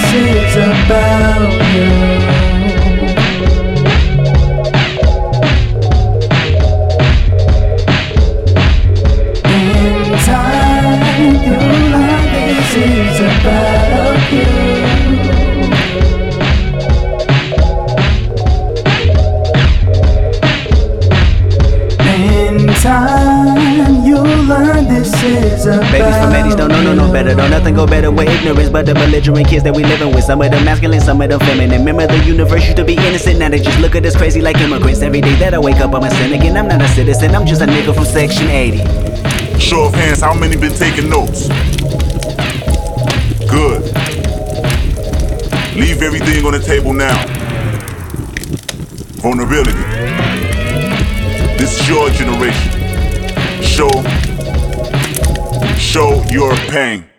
is about you. In time, you'll learn this is about you. In time, you'll learn this is about Babies from 80s don't know no better. Don't nothing go better with ignorance but the belligerent kids that we living with. Some of them masculine, some of them feminine. Remember the universe used to be innocent. Now they just look at us crazy like immigrants. Every day that I wake up I'm a sin again. I'm not a citizen, I'm just a nigga from section 80. Show of hands, how many been taking notes? Good. Leave everything on the table now. Vulnerability. This is your generation. Show your pain.